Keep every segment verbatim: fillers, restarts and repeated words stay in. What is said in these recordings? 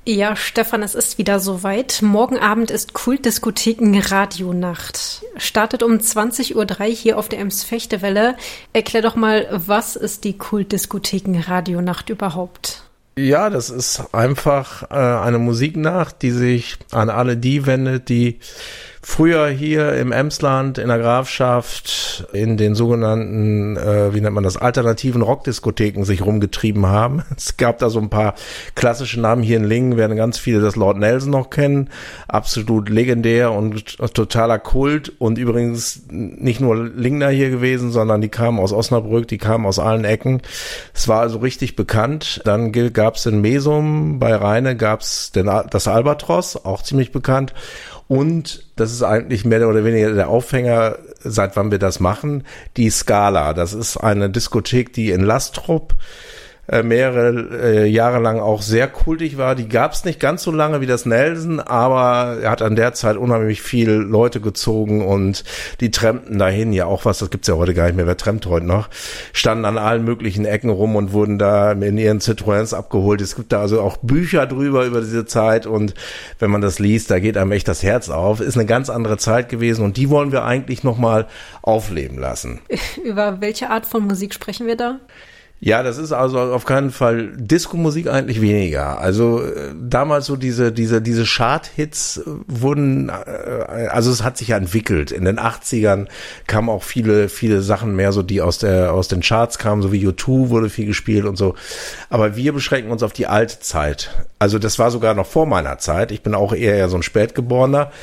Ja, Stefan, es ist wieder soweit. Morgen Abend ist Kultdiskotheken Radionacht. Startet um zwanzig Uhr drei hier auf der Ems-Fechtewelle. Erklär doch mal, was ist die Kultdiskotheken Radionacht überhaupt? Ja, das ist einfach äh, eine Musiknacht, die sich an alle die wendet, die früher hier im Emsland, in der Grafschaft, in den sogenannten, äh, wie nennt man das, alternativen Rockdiskotheken sich rumgetrieben haben. Es gab da so ein paar klassische Namen hier in Lingen, werden ganz viele das Lord Nelson noch kennen. Absolut legendär und totaler Kult. Und übrigens nicht nur Lingner hier gewesen, sondern die kamen aus Osnabrück, die kamen aus allen Ecken. Es war also richtig bekannt. Dann gab es in Mesum, bei Rheine gab es das Albatros, auch ziemlich bekannt. Und das ist eigentlich mehr oder weniger der Aufhänger, seit wann wir das machen, die Scala. Das ist eine Diskothek, die in Lastrup äh, mehrere äh, Jahre lang auch sehr kultig war. Die gab es nicht ganz so lange wie das Nelson, aber er hat an der Zeit unheimlich viel Leute gezogen und die trampten dahin, ja auch was, das gibt's ja heute gar nicht mehr, wer trampt heute noch, standen an allen möglichen Ecken rum und wurden da in ihren Citroëns abgeholt. Es gibt da also auch Bücher drüber über diese Zeit und wenn man das liest, da geht einem echt das Herz auf. Ist eine ganz andere Zeit gewesen und die wollen wir eigentlich nochmal aufleben lassen. Über welche Art von Musik sprechen wir da? Ja, das ist also auf keinen Fall Disco-Musik, eigentlich weniger. Also äh, damals so diese diese diese Chart-Hits wurden, äh, also es hat sich ja entwickelt. In den achtzigern kamen auch viele viele Sachen mehr so, die aus der aus den Charts kamen, so wie U zwei wurde viel gespielt und so. Aber wir beschränken uns auf die alte Zeit. Also das war sogar noch vor meiner Zeit. Ich bin auch eher ja so ein Spätgeborener.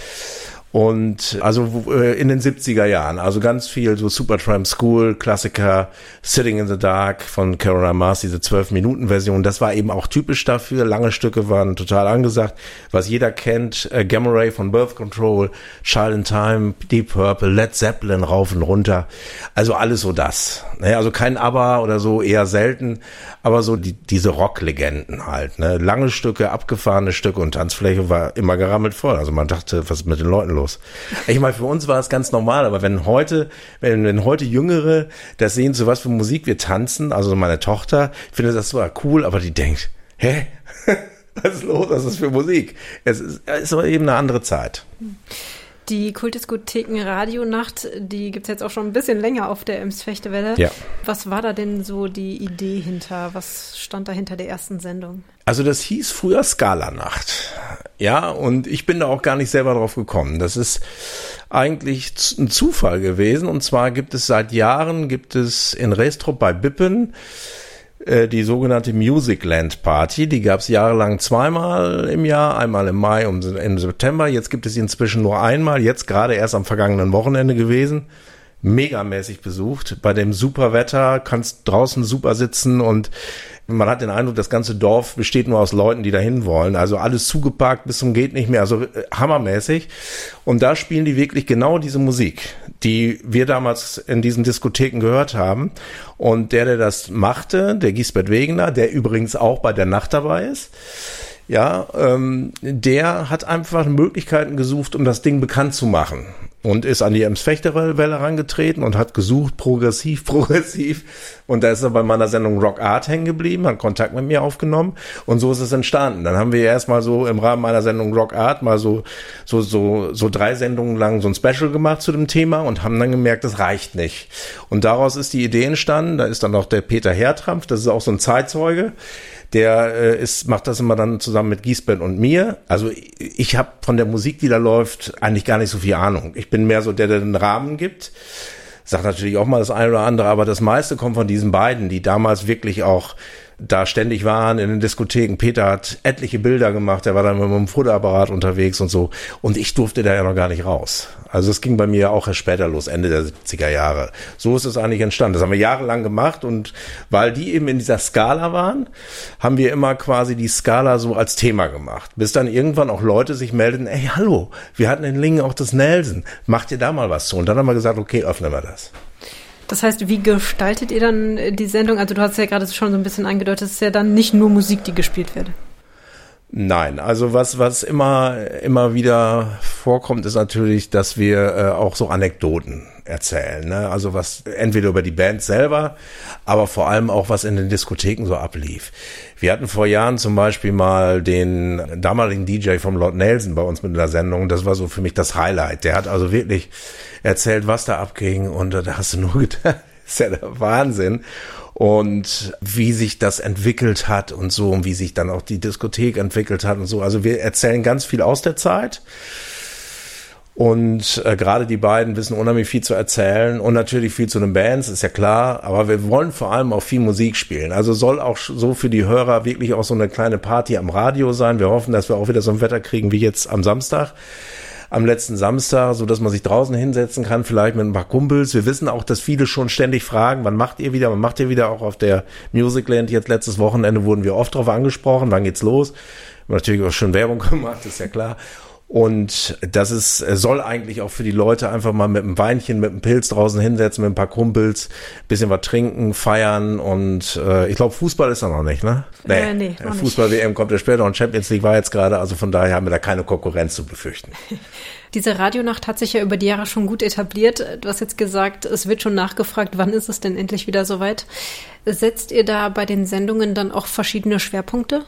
Und also äh, in den siebziger Jahren, also ganz viel so Supertramp School, Klassiker, Sitting in the Dark von Caroline Mars, diese zwölf-Minuten-Version, das war eben auch typisch dafür. Lange Stücke waren total angesagt, was jeder kennt, äh, Gamma Ray von Birth Control, Child in Time, Deep Purple, Led Zeppelin rauf und runter, also alles so das. Naja, also kein ABBA oder so, eher selten, aber so die, diese Rock-Legenden halt, ne? Lange Stücke, abgefahrene Stücke und Tanzfläche war immer gerammelt voll, also man dachte, was ist mit den Leuten los? Ich meine, für uns war es ganz normal, aber wenn heute, wenn, wenn heute Jüngere das sehen, zu was für Musik wir tanzen, also meine Tochter findet das zwar cool, aber die denkt, hä? Was ist los? Was ist das für Musik? Es ist, es ist aber eben eine andere Zeit. Die Kultdiskotheken Radionacht, die gibt's jetzt auch schon ein bisschen länger auf der Ems-Fechtewelle. Ja. Was war da denn so die Idee hinter? Was stand da hinter der ersten Sendung? Also das hieß früher Scala-Nacht. Ja, und ich bin da auch gar nicht selber drauf gekommen. Das ist eigentlich ein Zufall gewesen. Und zwar gibt es seit Jahren, gibt es in Restrup bei Bippen die sogenannte Musicland Party, die gab es jahrelang zweimal im Jahr, einmal im Mai und im September. Jetzt gibt es sie inzwischen nur einmal, jetzt gerade erst am vergangenen Wochenende gewesen. Megamäßig besucht. Bei dem super Wetter kannst draußen super sitzen und man hat den Eindruck, das ganze Dorf besteht nur aus Leuten, die dahin wollen. Also alles zugeparkt bis zum geht nicht mehr. Also äh, hammermäßig. Und da spielen die wirklich genau diese Musik, die wir damals in diesen Diskotheken gehört haben. Und der, der das machte, der Gisbert Wegener, der übrigens auch bei der Nacht dabei ist, ja, ähm, der hat einfach Möglichkeiten gesucht, um das Ding bekannt zu machen. Und ist an die Ems-Fechtewelle herangetreten und hat gesucht, progressiv, progressiv. Und da ist er bei meiner Sendung Rock Art hängen geblieben, hat Kontakt mit mir aufgenommen. Und so ist es entstanden. Dann haben wir erstmal so im Rahmen meiner Sendung Rock Art mal so, so, so, so drei Sendungen lang so ein Special gemacht zu dem Thema und haben dann gemerkt, das reicht nicht. Und daraus ist die Idee entstanden. Da ist dann noch der Peter Hertrampf, das ist auch so ein Zeitzeuge. Der äh, ist, macht das immer dann zusammen mit Gisbert und mir. Also ich, ich habe von der Musik, die da läuft, eigentlich gar nicht so viel Ahnung. Ich bin mehr so der, der den Rahmen gibt. Sagt natürlich auch mal das eine oder andere, aber das meiste kommt von diesen beiden, die damals wirklich auch da ständig waren in den Diskotheken. Peter hat etliche Bilder gemacht, er war dann mit einem Fotoapparat unterwegs und so. Und ich durfte da ja noch gar nicht raus. Also es ging bei mir auch erst später los, Ende der siebziger Jahre. So ist es eigentlich entstanden. Das haben wir jahrelang gemacht und weil die eben in dieser Skala waren, haben wir immer quasi die Skala so als Thema gemacht. Bis dann irgendwann auch Leute sich meldeten, ey, hallo, wir hatten in Lingen auch das Nelson. Macht ihr da mal was zu? Und dann haben wir gesagt, okay, öffnen wir das. Das heißt, wie gestaltet ihr dann die Sendung? Also du hast ja gerade schon so ein bisschen angedeutet, es ist ja dann nicht nur Musik, die gespielt wird. Nein, also was was immer immer wieder vorkommt, ist natürlich, dass wir äh, auch so Anekdoten erzählen, ne? Also was entweder über die Band selber, aber vor allem auch was in den Diskotheken so ablief. Wir hatten vor Jahren zum Beispiel mal den damaligen D J vom Lord Nelson bei uns mit einer Sendung. Das war so für mich das Highlight. Der hat also wirklich erzählt, was da abging, und da hast du nur gedacht, das ist ja der Wahnsinn. Und wie sich das entwickelt hat und so, und wie sich dann auch die Diskothek entwickelt hat und so. Also wir erzählen ganz viel aus der Zeit. Und äh, gerade die beiden wissen unheimlich viel zu erzählen und natürlich viel zu den Bands, ist ja klar. Aber wir wollen vor allem auch viel Musik spielen. Also soll auch so für die Hörer wirklich auch so eine kleine Party am Radio sein. Wir hoffen, dass wir auch wieder so ein Wetter kriegen wie jetzt am Samstag. Am letzten Samstag, so dass man sich draußen hinsetzen kann, vielleicht mit ein paar Kumpels. Wir wissen auch, dass viele schon ständig fragen, wann macht ihr wieder, wann macht ihr wieder? Auch auf der Musicland jetzt letztes Wochenende wurden wir oft drauf angesprochen, wann geht's los? Wir haben natürlich auch schon Werbung gemacht, ist ja klar. Und das ist, soll eigentlich auch für die Leute einfach mal mit einem Weinchen, mit einem Pilz draußen hinsetzen, mit ein paar Kumpels, bisschen was trinken, feiern, und äh, ich glaube, Fußball ist da noch nicht, ne? Nee, äh, nee Fußball-W M kommt ja später, und Champions League war jetzt gerade, also von daher haben wir da keine Konkurrenz zu befürchten. Diese Radionacht hat sich ja über die Jahre schon gut etabliert. Du hast jetzt gesagt, es wird schon nachgefragt, wann ist es denn endlich wieder soweit? Setzt ihr da bei den Sendungen dann auch verschiedene Schwerpunkte?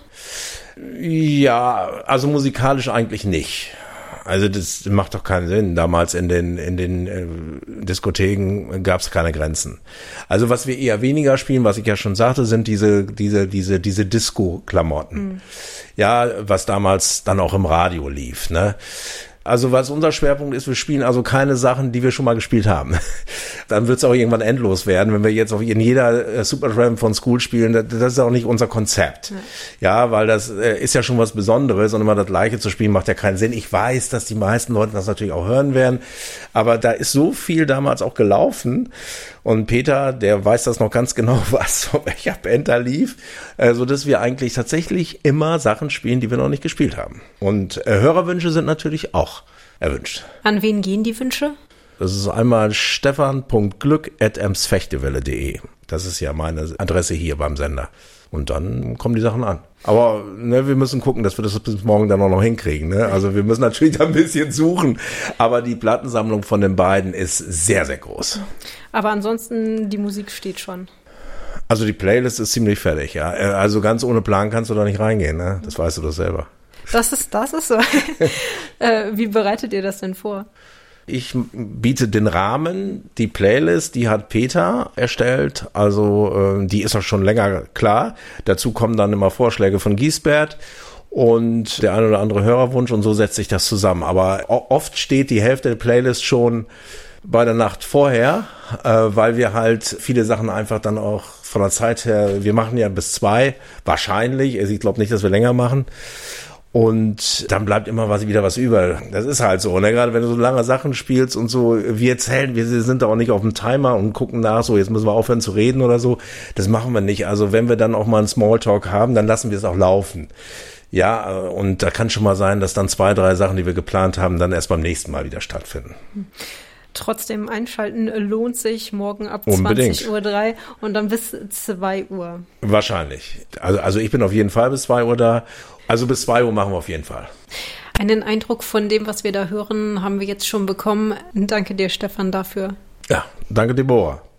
Ja, also musikalisch eigentlich nicht. Also das macht doch keinen Sinn. Damals in den in den äh, Diskotheken gab es keine Grenzen. Also was wir eher weniger spielen, was ich ja schon sagte, sind diese diese diese diese Disco-Klamotten. Mhm. Ja, was damals dann auch im Radio lief, ne? Also was unser Schwerpunkt ist, wir spielen also keine Sachen, die wir schon mal gespielt haben. Dann wird es auch irgendwann endlos werden, wenn wir jetzt auch in jeder äh, Supertramp von School spielen. Das, das ist auch nicht unser Konzept. Ja, ja, weil das äh, ist ja schon was Besonderes, und immer das Gleiche zu spielen macht ja keinen Sinn. Ich weiß, dass die meisten Leute das natürlich auch hören werden, aber da ist so viel damals auch gelaufen, und Peter, der weiß das noch ganz genau, was von welcher Band da lief, äh, so dass wir eigentlich tatsächlich immer Sachen spielen, die wir noch nicht gespielt haben. Und äh, Hörerwünsche sind natürlich auch erwünscht. An wen gehen die Wünsche? Das ist einmal stefan punkt glück at emsfechtewelle punkt de. Das ist ja meine Adresse hier beim Sender. Und dann kommen die Sachen an. Aber ne, wir müssen gucken, dass wir das bis morgen dann auch noch hinkriegen. Ne? Also wir müssen natürlich da ein bisschen suchen. Aber die Plattensammlung von den beiden ist sehr, sehr groß. Aber ansonsten, die Musik steht schon. Also die Playlist ist ziemlich fertig, ja. Also ganz ohne Plan kannst du da nicht reingehen, ne? Das weißt du doch selber. Das ist, das ist so. äh, wie bereitet ihr das denn vor? Ich biete den Rahmen, die Playlist, die hat Peter erstellt, also äh, die ist auch schon länger klar. Dazu kommen dann immer Vorschläge von Giesbert und der ein oder andere Hörerwunsch, und so setzt sich das zusammen. Aber oft steht die Hälfte der Playlist schon bei der Nacht vorher, äh, weil wir halt viele Sachen einfach dann auch von der Zeit her, wir machen ja bis zwei, wahrscheinlich, also ich glaube nicht, dass wir länger machen. Und dann bleibt immer was, wieder was über. Das ist halt so, ne? Gerade wenn du so lange Sachen spielst und so, wir erzählen, wir sind da auch nicht auf dem Timer und gucken nach, so jetzt müssen wir aufhören zu reden oder so. Das machen wir nicht. Also wenn wir dann auch mal einen Smalltalk haben, dann lassen wir es auch laufen. Ja, und da kann schon mal sein, dass dann zwei, drei Sachen, die wir geplant haben, dann erst beim nächsten Mal wieder stattfinden. Trotzdem einschalten lohnt sich morgen ab Unbedingt. zwanzig Uhr drei und dann bis zwei Uhr. Wahrscheinlich. Also, also ich bin auf jeden Fall bis zwei Uhr da. Also bis zwei Uhr machen wir auf jeden Fall. Einen Eindruck von dem, was wir da hören, haben wir jetzt schon bekommen. Danke dir, Stefan, dafür. Ja, danke, Deborah.